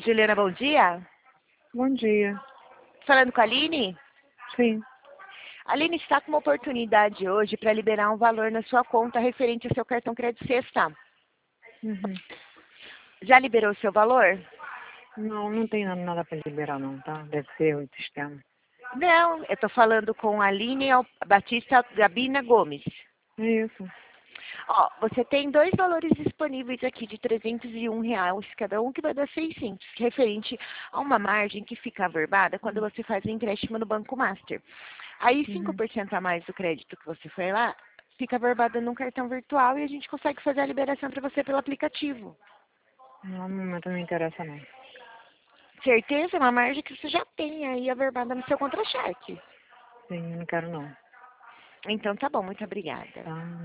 Juliana, bom dia. Bom dia. Falando com a Aline? Sim. A Aline está com uma oportunidade hoje para liberar um valor na sua conta referente ao seu cartão crédito sexta. Uhum. Já liberou o seu valor? Não, não tem nada para liberar não, tá? Deve ser o sistema. Não, eu estou falando com a Aline Batista Gabina Gomes. É isso. Ó, você tem dois valores disponíveis aqui de R$ 301 cada um, que vai dar 600, referente a uma margem que fica averbada quando você faz o empréstimo no Banco Master. Aí 5% a mais do crédito que você foi lá, fica averbada num cartão virtual e a gente consegue fazer a liberação para você pelo aplicativo. Não, no momento não me interessa não. Certeza? É uma margem que você já tem aí averbada no seu contra-cheque. Sim, eu não quero não. Então tá bom, muito obrigada. Tá?